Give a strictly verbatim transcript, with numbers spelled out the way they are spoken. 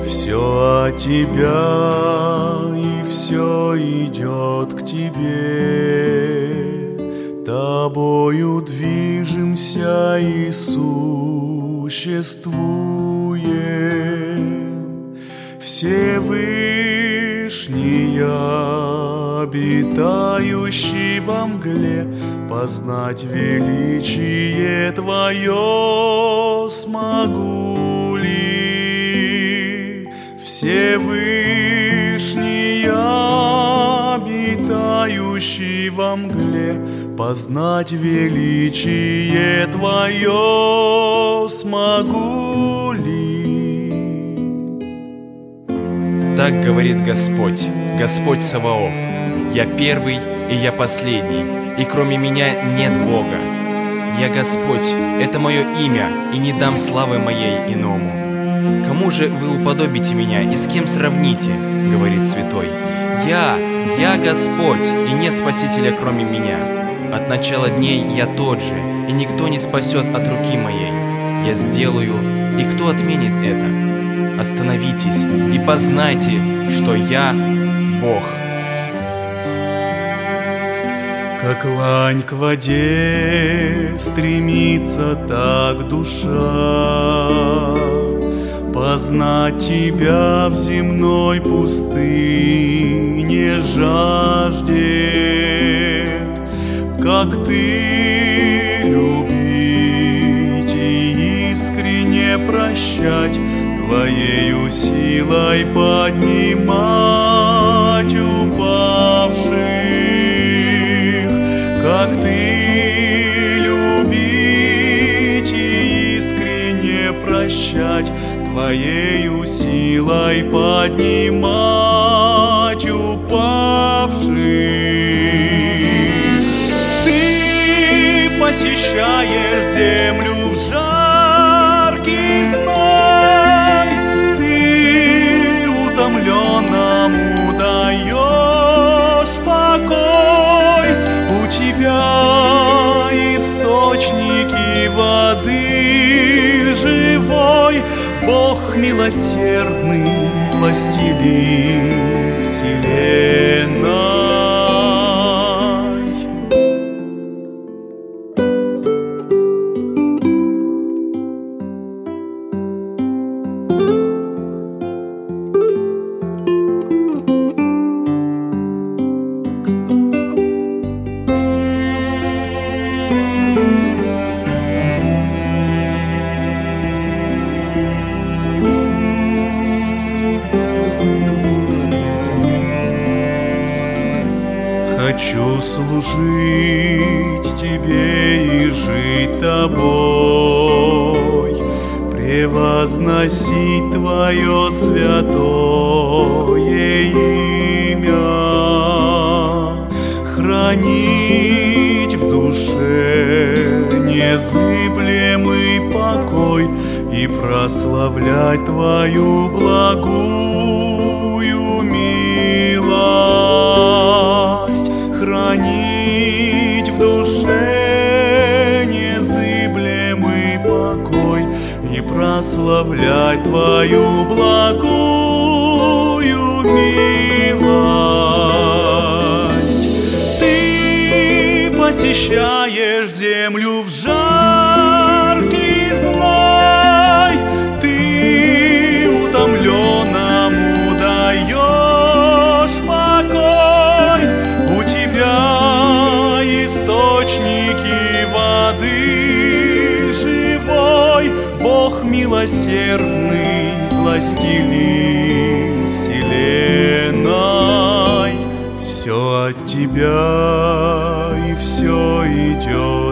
Все от Тебя, и все идет к Тебе. Тобою движемся и существуем. Всевышний, обитающий во мгле, познать величие Твое смогу ли? Всевышний, обитающий во мгле, познать величие Твое смогу ли? Так говорит Господь, Господь Саваоф: «Я первый, и я последний, и кроме меня нет Бога. Я Господь, это мое имя, и не дам славы моей иному. Кому же вы уподобите меня, и с кем сравните?» — говорит Святой. «Я, я Господь, и нет Спасителя кроме меня. От начала дней я тот же, и никто не спасет от руки моей. Я сделаю, и кто отменит это? Остановитесь и познайте, что я Бог». Как лань к воде стремится так душа, познать Тебя в земной пустыне жаждет. Как Ты любить и искренне прощать, Твоею силой поднимать упавших. Как Ты любить и искренне прощать, Твоею силой поднимать упавших. Ты посещаешь землю в жаркий зной, Ты утомленному даешь покой. У Тебя источники воды живой, Бог милосердный, властелин вселенной. Хочу служить Тебе и жить Тобой, превозносить Твое святое имя, хранить в душе незыблемый покой и прославлять Твою благую милость. Хранить в душе незыблемый покой и прославлять Твою благую милость. Ты посещаешь землю в жаркий зной, Ты утомленному даешь покой. У Тебя источники воды живой, Бог милосердный, властелин вселенной. Все от Тебя, и все идет